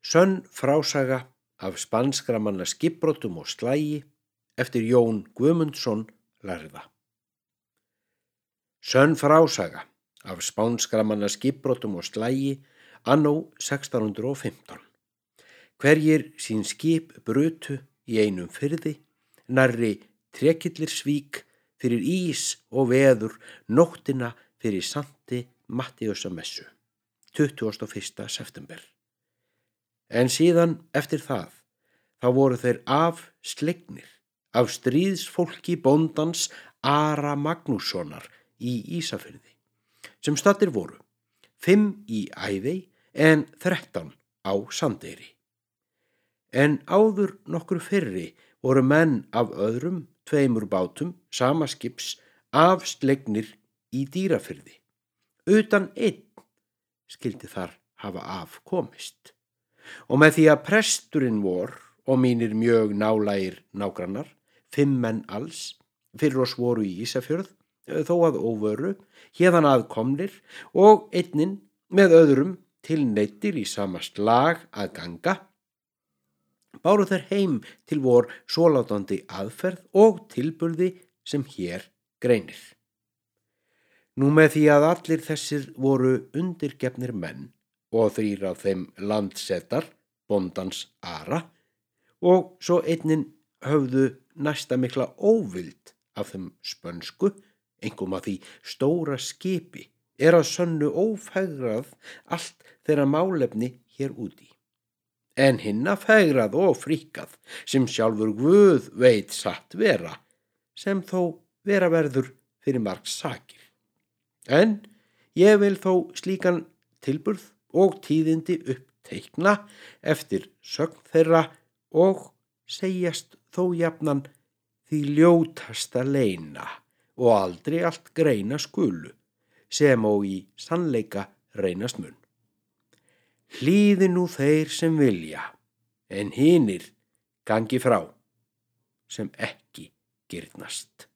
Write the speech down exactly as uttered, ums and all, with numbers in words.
Sönn frásaga af spanskra manna skipbrotum og slægi eftir Jón Guðmundsson lærða. Sönn frásaga af spánskra manna skipbrotum og slægi anno sextán hundrað og fimmtán. Hverjir sín skip brutu í einum firði, nærri Trékyllisvík fyrir ís og veður nóttina fyrir Sankti Mattheusarmessu, tuttugasta og fyrsta september. En síðan eftir það, þá voru þeir af slegnir af stríðsfólki bóndans Ara Magnússonar í Ísafirði, sem staddir voru, fimm í Æðey en þrettán á Sandeyri. En áður nokkru fyrri voru menn af öðrum tveimur bátum sama skips af slegnir í Dýrafirði, utan einn skyldi þar hafa af komist. Og með því að presturinn vor og mínir mjög nálægir nágrannar, fimm menn alls, fyrir oss voru í Ísafjörð, þó að óvöru, héðan að komnir og einnin með öðrum tilneyddir í sama slag að ganga, báru þeir heim til vor svolátandi aðferð og tilburði sem hér greinir. Nú með því að allir þessir voru undirgefnir menn og þrír af þeim landsetar, bóndans Ara, og svo einnin höfðu næsta mikla óvild af þeim spönsku, einkum að því stóra skipi er að sönnu ófegrað allt þeirra málefni hér úti. En hinna fegrað og fríkað, sem sjálfur Guð veit satt vera, sem þó vera verður fyrir margs sakir. En ég vil þó slíkan tilburð og tíðindi uppteikna eftir sögn þeirra og segjast þó jafnan því ljótasta leyna og aldrei allt greina skulu, sem og í sannleika reynast mun. Hlýði nú þeir sem vilja, en hinir gangi frá, sem ekki girnast.